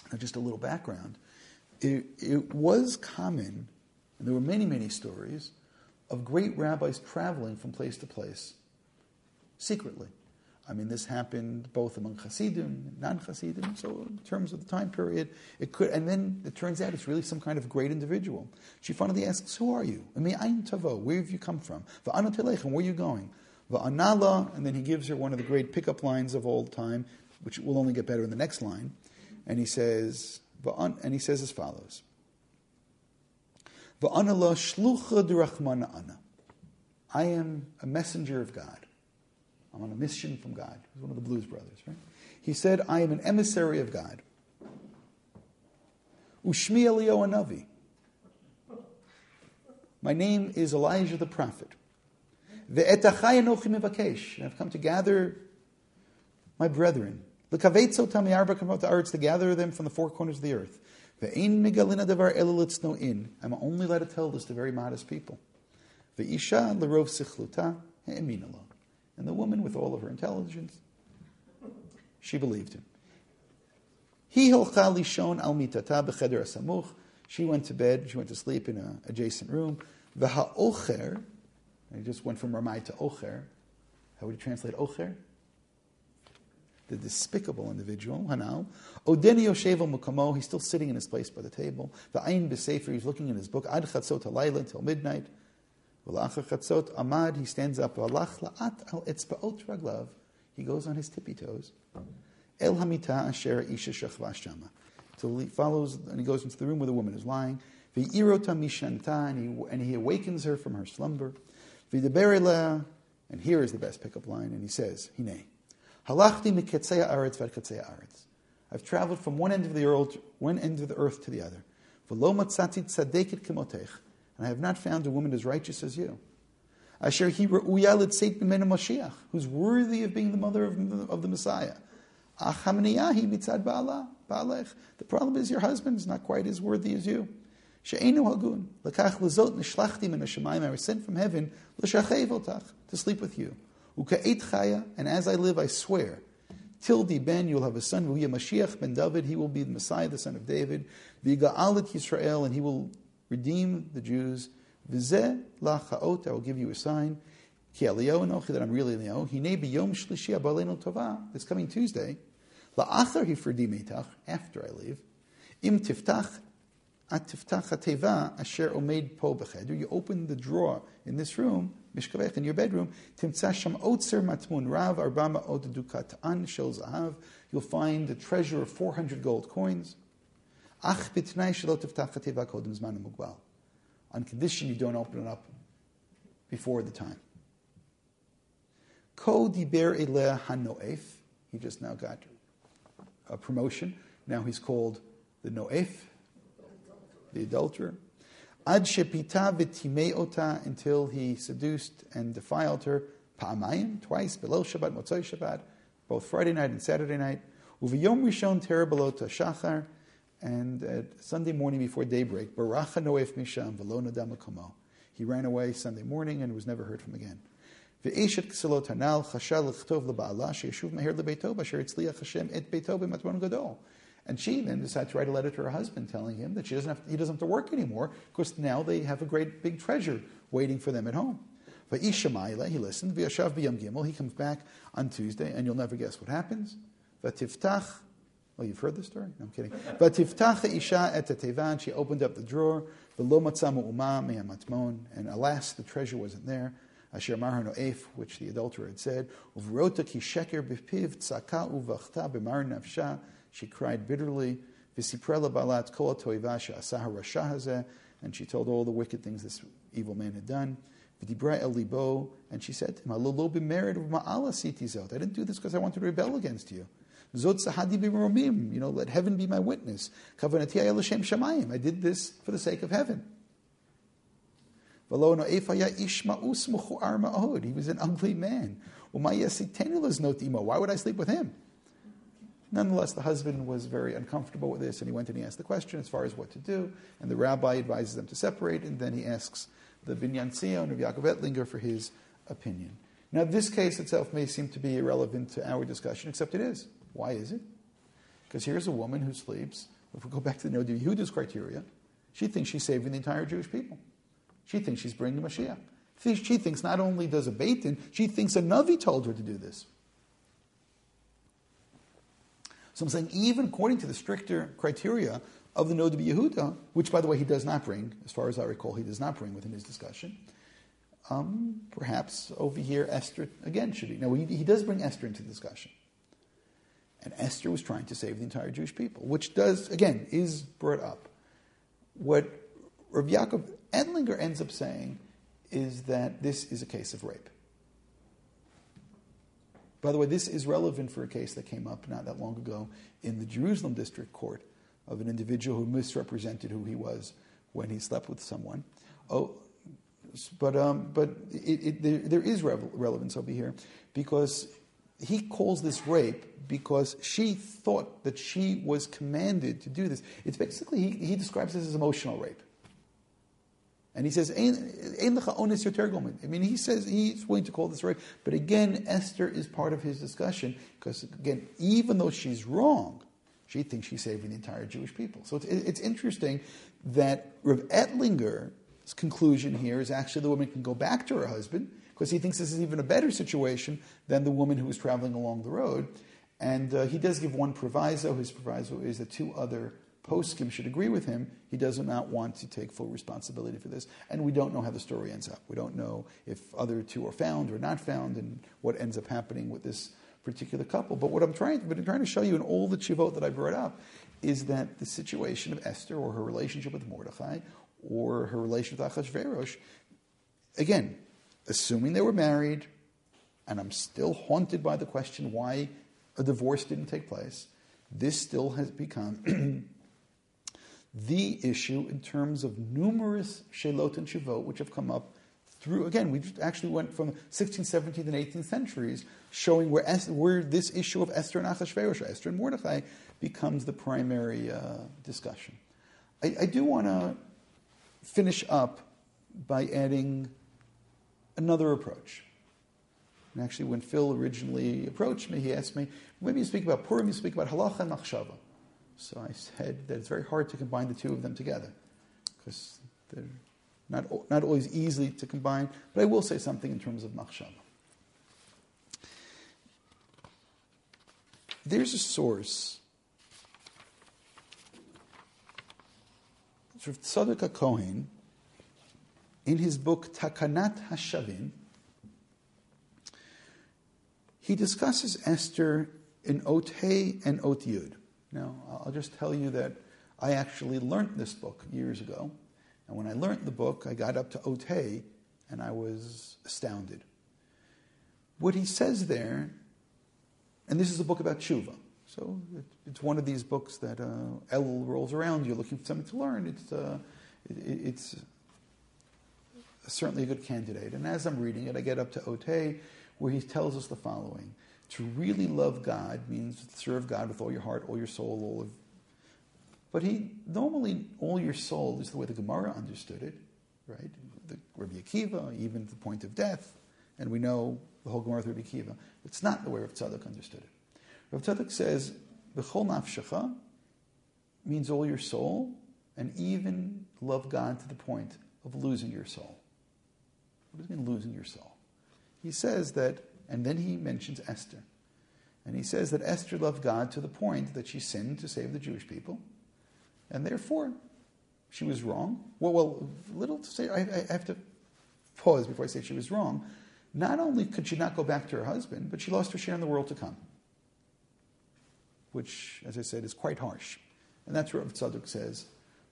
Now, just a little background. It was common, and there were many, many stories, of great rabbis traveling from place to place secretly. I mean, this happened both among Hasidim and non-Hasidim, so in terms of the time period, it could, and then it turns out it's really some kind of great individual. She finally asks, who are you? Me'ayin tavo, where have you come from? Va'anu telechem, where are you going? Va'anala, and then he gives her one of the great pickup lines of all time, which will only get better in the next line, and he says as follows, Va'ana la shlucha d'rachmana ana. I am a messenger of God. I'm on a mission from God. He's one of the Blues Brothers, right? He said, I am an emissary of God. Ushmi Eliyahu Hanavi. My name is Elijah the prophet. Ve'etachai anochi mevakesh. And I've come to gather my brethren. L'kavetzo tam yarba kamot haaretz, to gather them from the four corners of the earth. Ve'ein migalina davar ela litzno'in. I'm only allowed to tell this to very modest people. Ve'isha l'rov sichluta he'emina lo. And the woman, with all of her intelligence, she believed him. He hilcha lishon al mitata b'cheder asamuch. She went to bed. She went to sleep in an adjacent room. V'ha'ocher. He just went from Ramai to Ocher. How would you translate Ocher? The despicable individual. Hanal. Odeni yoshev al mukamo. He's still sitting in his place by the table. V'ayin b'sefer. He's looking in his book. Ad chatzot halayla, until midnight. V'la'achar chatzot amad, he stands up. V'alach la'at al etzba'ot raglav, he goes on his tippy toes. El hamita asher isha shachva shama, till he follows and he goes into the room where the woman is lying. V'irota mishanta, and he awakens her from her slumber. V'deber eleh, and here is the best pickup line, and he says, Hinei, halachti miketzei haaretz v'ad ketzei haaretz. I've traveled from one end of the earth to the other. V'lo matzati tzadeket kemotech. And I have not found a woman as righteous as you. Asher hi re'uya l'tzeit b'mena Mashiach, who's worthy of being the mother of the Messiah. Ach hamniyahi mitzad ba'alech. The problem is your husband is not quite as worthy as you. She'enu hagun lekach lezot nishlachti min hashamayim. I was sent from heaven l'shachev otach, to sleep with you. U'ka'et chaya, and as I live, I swear, Tildi ben, you'll have a son. V'yeh Mashiach ben David. He will be the Messiah, the son of David. V'yiga'alet Yisrael, and he will redeem the Jews. V'zeh la'chaot, I will give you a sign. Ki Eliyahu anochi, that I'm really Eliyahu. Hinei b'yom shlishi haba aleinu tova. This coming Tuesday. La'achar hifredi meitach, after I leave. Im tiftach at tiftach hateva asher omed po b'cheder. You open the drawer in this room, mishkavech, in your bedroom. Timtza sham otzer matmun rav arba ma'ot dukat an shel zahav. You'll find a treasure of 400 gold coins. On condition you don't open it up before the time. Ko diber eleh hanoef. He just now got a promotion. Now he's called the noef, the adulterer. Ad shepita v'timeota, until he seduced and defiled her. Pa'amayim, twice, below Shabbat, Motzoi Shabbat, both Friday night and Saturday night. Uv'yom rishon ter belota shachar. And at Sunday morning before daybreak, Baracha noef misham v'lo nada makomo. He ran away Sunday morning and was never heard from again. Ve'eshet k'selot hanal chashal l'chtov l'ba'ala she'yeshuv meher l'beito b'asher etzliach Hashem et beito b'matron gadol. And she then decided to write a letter to her husband telling him that he doesn't have to work anymore, because now they have a great big treasure waiting for them at home. Ve'ish shamayla, he listened. Ve'yashav b'yom gimel, he comes back on Tuesday, and you'll never guess what happens. V'tiftach. Oh, you've heard the story? No, I'm kidding. But Tiftacha Isha et Tevan, she opened up the drawer, V'lo matzamu uma me'amatmon, and alas, the treasure wasn't there. Asher mar hanoef, which the adulterer had said, Uvrota ki sheker b'piv tzaka uvachta b'mar nafsha, she cried bitterly, V'siprela balat kol toiva she'asah rasha hazeh, and she told all the wicked things this evil man had done. V'dibra el libo, and she said to him, Halolo b'mered v'ma'ala siti zot, I didn't do this because I wanted to rebel against you. Zot sahadi b'romim, let heaven be my witness. Kavanati ayel Hashem shamayim, I did this for the sake of heaven. V'lo no'ef haya ish ma'us mechu'ar ma'od, he was an ugly man. Why would I sleep with him? Nonetheless, the husband was very uncomfortable with this, and he went and he asked the question as far as what to do, and the rabbi advises them to separate, and then he asks the Binyan Tzion of Yaakov Ettlinger for his opinion. Now, this case itself may seem to be irrelevant to our discussion, except it is. Why is it? Because here's a woman who sleeps if we go back to the Noda Yehuda's criteria, she thinks she's saving the entire Jewish people. She thinks she's bringing Mashiach. She thinks not only does a Beit Din, she thinks a Navi told her to do this. So I'm saying even according to the stricter criteria of the Noda Yehuda, which by the way he does not bring, as far as I recall, he does not bring within his discussion, perhaps over here Esther again should be. Now he does bring Esther into the discussion. And Esther was trying to save the entire Jewish people, which does, again, is brought up. What Rav Yaakov Edlinger ends up saying is that this is a case of rape. By the way, this is relevant for a case that came up not that long ago in the Jerusalem District Court of an individual who misrepresented who he was when he slept with someone. But there is relevance over here because he calls this rape because she thought that she was commanded to do this. It's basically, he describes this as emotional rape. And he says, Ein lecha ones yoter gomer. I mean, he says he's willing to call this rape. But again, Esther is part of his discussion because, again, even though she's wrong, she thinks she's saving the entire Jewish people. So it's interesting that Rav Ettlinger's conclusion here is actually the woman can go back to her husband because he thinks this is even a better situation than the woman who was traveling along the road. And he does give one proviso. His proviso is that two other poskim should agree with him. He does not want to take full responsibility for this. And we don't know how the story ends up. We don't know if other two are found or not found and what ends up happening with this particular couple. But what I'm trying to show you in all the tshuvot that I brought up is that the situation of Esther or her relationship with Mordechai or her relationship with Achashverosh, again, assuming they were married, and I'm still haunted by the question why a divorce didn't take place, this still has become the issue in terms of numerous shelot and shuvot which have come up through, again, we actually went from 16th, 17th, and 18th centuries showing where this issue of Esther and Achashverosh, or Esther and Mordechai, becomes the primary discussion. I do want to finish up by adding another approach. And actually, when Phil originally approached me, he asked me, maybe you speak about Purim, you speak about halacha and machshava. So I said that it's very hard to combine the two of them together because they're not always easy to combine. But I will say something in terms of machshava. There's a source, Tzadok HaKohen, in his book Takanat HaShavim. He discusses Esther in Ot He and Ot Yud. Now, I'll just tell you that I actually learned this book years ago. And when I learned the book, I got up to Ot He, and I was astounded. What he says there, and this is a book about tshuva. So it's one of these books that El rolls around. You're looking for something to learn. It's certainly a good candidate. And as I'm reading it, I get up to Ot He, where he tells us the following. To really love God means to serve God with all your heart, all your soul, but normally all your soul is the way the Gemara understood it, right? The Rabbi Akiva, even to the point of death, and we know the whole Gemara of Rabbi Akiva. It's not the way Rav Tzadok understood it. Rav Tzadok says, B'chol nafshecha means all your soul, and even love God to the point of losing your soul. What does it mean, losing your soul? He says that, and then he mentions Esther. And he says that Esther loved God to the point that she sinned to save the Jewish people. And therefore, she was wrong. Well, little to say, I have to pause before I say she was wrong. Not only could she not go back to her husband, but she lost her share in the world to come. Which, as I said, is quite harsh. And that's what Rav Tzadok says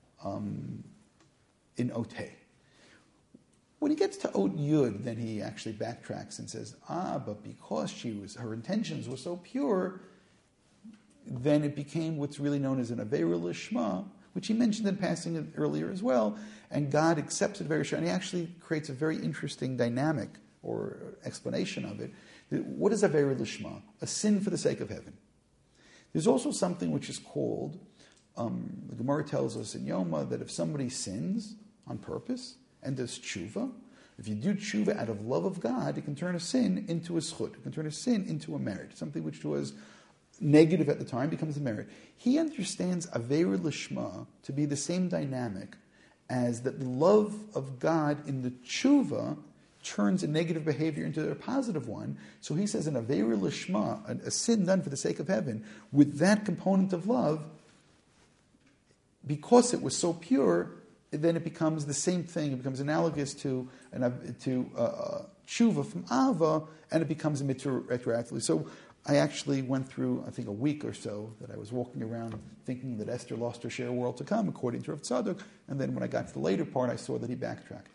in Ot He. When he gets to Ot Yud, then he actually backtracks and says, but because her intentions were so pure, then it became what's really known as an Aveira Lishma, which he mentioned in passing earlier as well, and God accepts it very sure, and he actually creates a very interesting dynamic or explanation of it. What is Aveira Lishma? A sin for the sake of heaven. There's also something which is called, the Gemara tells us in Yoma, that if somebody sins on purpose, and does tshuva, if you do tshuva out of love of God, it can turn a sin into a schut. It can turn a sin into a merit, something which was negative at the time becomes a merit. He understands Aveira Lishma to be the same dynamic as that the love of God in the tshuva turns a negative behavior into a positive one. So he says an Aveira Lishma, a sin done for the sake of heaven, with that component of love, because it was so pure, then it becomes the same thing. It becomes analogous to tshuva from Ava, and it becomes a mitzvah retroactively. So I actually went through, I think, a week or so that I was walking around thinking that Esther lost her share of world to come, according to Rav Tzadok, and then when I got to the later part, I saw that he backtracked.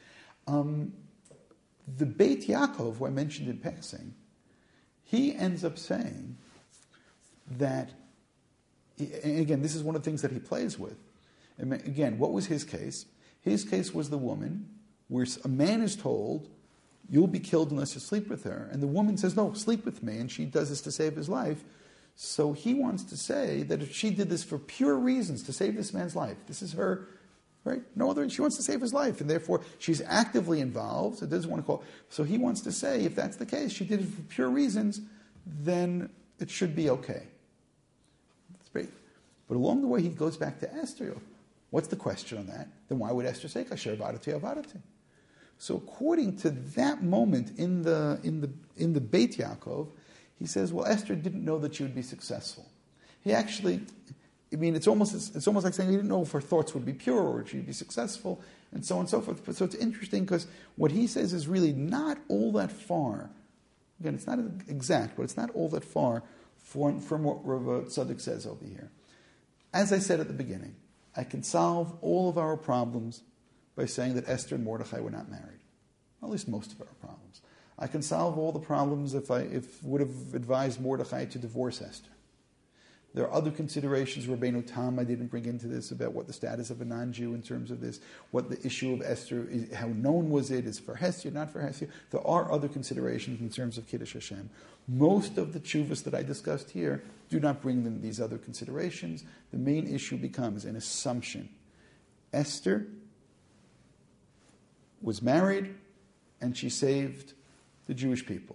The Beit Yaakov, who I mentioned in passing, he ends up saying that, and again, this is one of the things that he plays with. And again, what was his case? His case was the woman, where a man is told, you'll be killed unless you sleep with her. And the woman says, no, sleep with me. And she does this to save his life. So he wants to say that if she did this for pure reasons, to save this man's life, this is her, right? No other, she wants to save his life. And therefore, she's actively involved. It doesn't want to call. So he wants to say, if that's the case, she did it for pure reasons, then it should be okay. That's great. But along the way, he goes back to Esther. What's the question on that? Then why would Esther say, Kasher Vadati Avadati? So according to that moment in the Beit Yaakov, he says, well, Esther didn't know that she would be successful. He actually, I mean, it's almost like saying he didn't know if her thoughts would be pure or she'd be successful, and so on and so forth. But so it's interesting because what he says is really not all that far. Again, it's not exact, but it's not all that far from what Rav Tzadok says over here. As I said at the beginning, I can solve all of our problems by saying that Esther and Mordechai were not married. At least most of our problems. I can solve all the problems if would have advised Mordechai to divorce Esther. There are other considerations, Rabbeinu Tam, I didn't bring into this, about what the status of a non-Jew in terms of this, what the issue of Esther is, how known was it, is it for Hesed, not for Hesed. There are other considerations in terms of Kiddush Hashem. Most of the tshuvas that I discussed here do not bring them these other considerations. The main issue becomes an assumption. Esther was married, and she saved the Jewish people.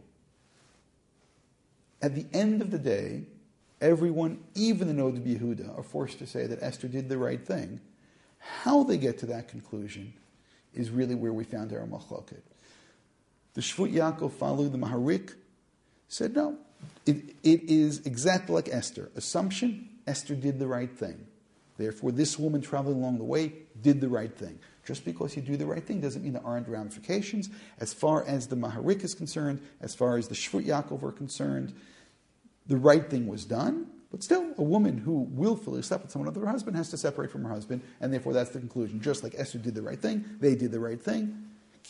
At the end of the day, everyone, even the Nod Yehuda, are forced to say that Esther did the right thing. How they get to that conclusion is really where we found our machloket. The Shvut Yaakov followed the Maharik, said no, it is exactly like Esther. Assumption, Esther did the right thing. Therefore, this woman traveling along the way did the right thing. Just because you do the right thing doesn't mean there aren't ramifications. As far as the Maharik is concerned, as far as the Shvut Yaakov are concerned, the right thing was done, but still, a woman who willfully slept with someone other than her husband has to separate from her husband, and therefore that's the conclusion. Just like Esther did the right thing, they did the right thing.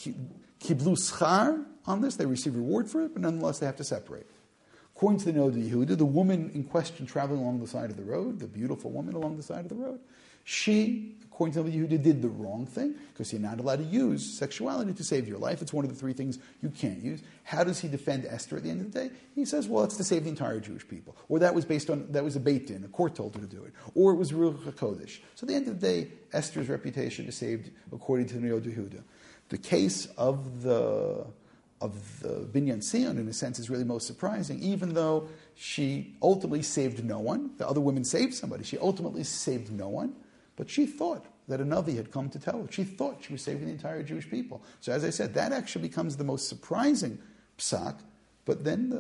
Kiblu schar on this, they receive reward for it, but nonetheless they have to separate. According to the Nod Yehuda, the woman in question traveling along the side of the road, the beautiful woman along the side of the road, she, according to the Yehuda, did the wrong thing, because you're not allowed to use sexuality to save your life. It's one of the three things you can't use. How does he defend Esther at the end of the day? He says, well, it's to save the entire Jewish people. Or that was a Beit Din, a court told her to do it. Or it was Ruach HaKodesh. So at the end of the day, Esther's reputation is saved according to the Nod Yehuda. The case of the Binyan Sion, in a sense, is really most surprising, even though she ultimately saved no one. The other women saved somebody. She ultimately saved no one. But she thought that a Navi had come to tell her. She thought she was saving the entire Jewish people. So as I said, that actually becomes the most surprising psak. But then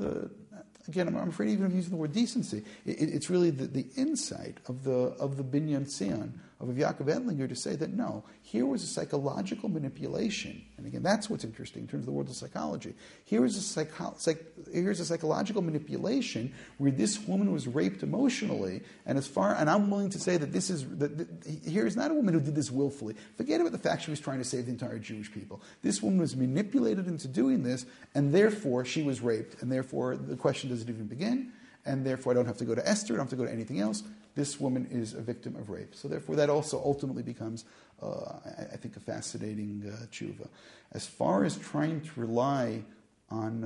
again, I'm afraid even of using the word decency, it's really the insight of the Binyan Sion, of Yaakov Edlinger, to say that no, here was a psychological manipulation. And again, that's what's interesting in terms of the world of psychology. Here's a psychological manipulation where this woman was raped emotionally, and I'm willing to say that here is not a woman who did this willfully. Forget about the fact she was trying to save the entire Jewish people. This woman was manipulated into doing this, and therefore she was raped, and therefore the question doesn't even begin, and therefore I don't have to go to Esther, I don't have to go to anything else. This woman is a victim of rape. So therefore that also ultimately becomes, I think, a fascinating tshuva. As far as trying to rely on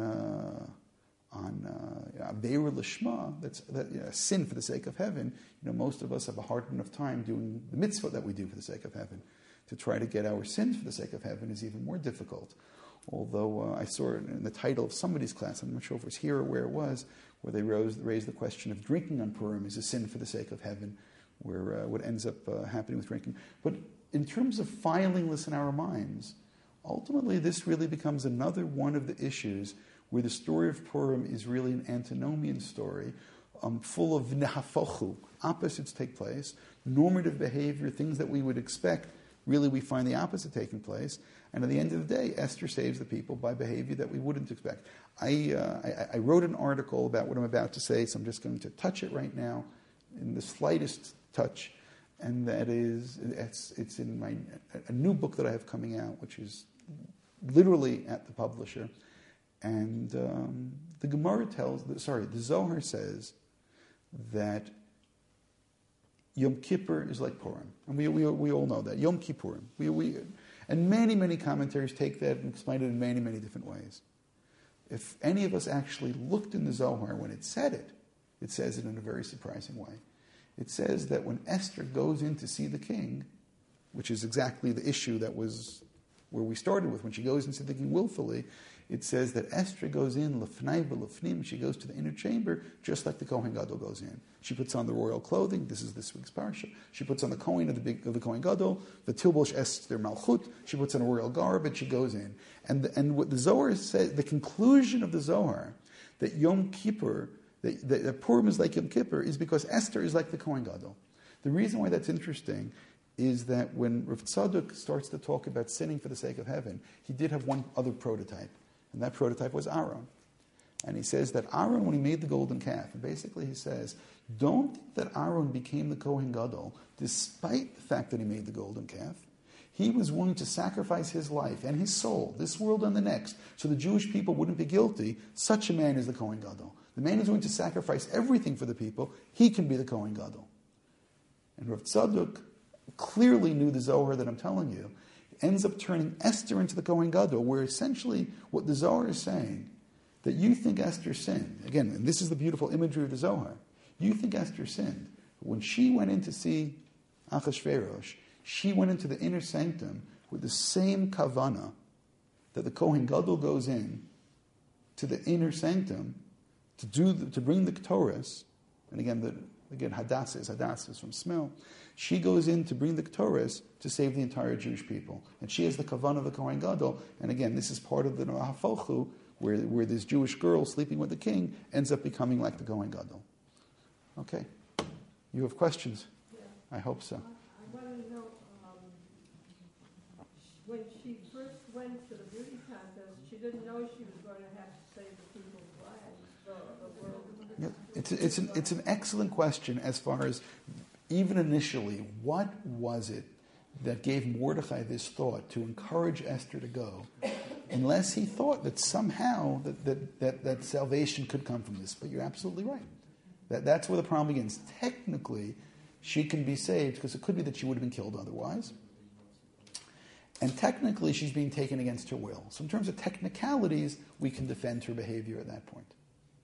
Aveira Lishma, that's a sin for the sake of heaven, most of us have a hard enough time doing the mitzvah that we do for the sake of heaven. To try to get our sins for the sake of heaven is even more difficult. Although I saw it in the title of somebody's class, I'm not sure if it was here or where it was, where they raised the question of drinking on Purim is a sin for the sake of heaven, where what ends up happening with drinking. But in terms of filing this in our minds, ultimately this really becomes another one of the issues where the story of Purim is really an antinomian story, full of nehafochu, opposites take place, normative behavior, things that we would expect, really we find the opposite taking place. And at the end of the day, Esther saves the people by behavior that we wouldn't expect. I wrote an article about what I'm about to say, so I'm just going to touch it right now in the slightest touch. And that is, it's in a new book that I have coming out, which is literally at the publisher. And the Gemara the Zohar says that Yom Kippur is like Purim. And we all know that. Yom Kippurim. And many, many commentaries take that and explain it in many, many different ways. If any of us actually looked in the Zohar when it said it, it says it in a very surprising way. It says that when Esther goes in to see the king, which is exactly the issue that was where we started with, when she goes in to see the king willfully, it says that Esther goes in, lefnai v'lefnim, she goes to the inner chamber, just like the Kohen Gadol goes in. She puts on the royal clothing, this is this week's parsha. She puts on the Kohen of the Kohen Gadol, the Tilbosh Esther Malchut, she puts on a royal garb, and she goes in. And what the Zohar says, the conclusion of the Zohar, that Yom Kippur, that Purim is like Yom Kippur, is because Esther is like the Kohen Gadol. The reason why that's interesting is that when Rav Tzadok starts to talk about sinning for the sake of heaven, he did have one other prototype, and that prototype was Aaron. And he says that Aaron, when he made the golden calf, and basically he says, don't think that Aaron became the Kohen Gadol despite the fact that he made the golden calf. He was willing to sacrifice his life and his soul, this world and the next, so the Jewish people wouldn't be guilty. Such a man is the Kohen Gadol. The man who's willing to sacrifice everything for the people, he can be the Kohen Gadol. And Rav Tzadok clearly knew the Zohar that I'm telling you, ends up turning Esther into the Kohen Gadol, where essentially what the Zohar is saying, that you think Esther sinned. Again, and this is the beautiful imagery of the Zohar. You think Esther sinned. But when she went in to see Achashverosh, she went into the inner sanctum with the same kavana that the Kohen Gadol goes in to the inner sanctum to bring the Ketores, and again Hadassah is from smell. She goes in to bring the Ketores to save the entire Jewish people, and she has the kavanah of the Kohen Gadol. And again, this is part of the Nahafochu, where this Jewish girl sleeping with the king ends up becoming like the Kohen Gadol. Okay, you have questions? Yeah. I hope so. I want to know, when she first went to the beauty contest, she didn't know she was going to have to save the people's lives, the world. Yeah, it's an excellent question as far as, even initially, what was it that gave Mordechai this thought to encourage Esther to go, unless he thought that somehow that salvation could come from this. But you're absolutely right. That's where the problem begins. Technically, she can be saved, because it could be that she would have been killed otherwise. And technically, she's being taken against her will. So in terms of technicalities, we can defend her behavior at that point.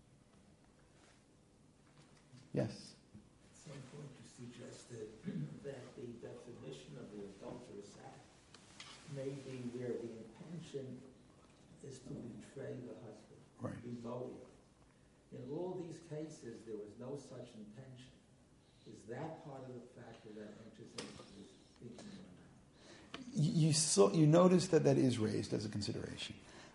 Yes? At some point you suggested that the definition of the adulterous act may be where the intention is to betray the husband, Right. be loyal. In all these cases, there was no such intention. Is that part of the factor that enters into this thinking or not? You notice that is raised as a consideration.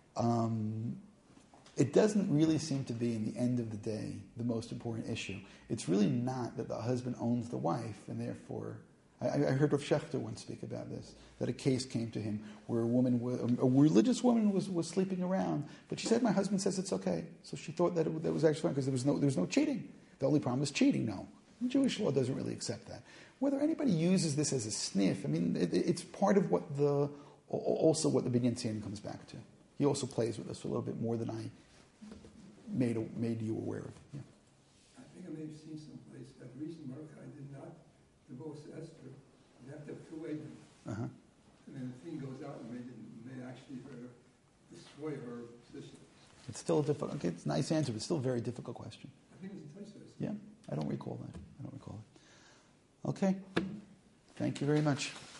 It doesn't really seem to be, in the end of the day, the most important issue. It's really not that the husband owns the wife, and therefore, I heard Rav Shechter once speak about this, that a case came to him where a religious woman was sleeping around, but she said, my husband says it's okay. So she thought that that was actually fine, because there was no cheating. The only problem is cheating, no. Jewish law doesn't really accept that. Whether anybody uses this as a sniff, I mean, it's part of what the Binyan Tzion comes back to. He also plays with us a little bit more than I made you aware of. Yeah. I think I may have seen someplace that the reason Mordechai did not divorce Esther, you have to have two agents. Uh-huh. And then the thing goes out and may actually destroy her position. It's still a difficult. Okay, it's a nice answer, but it's still a very difficult question. I think it was in Tosfos. Yeah, I don't recall that. Okay. Thank you very much.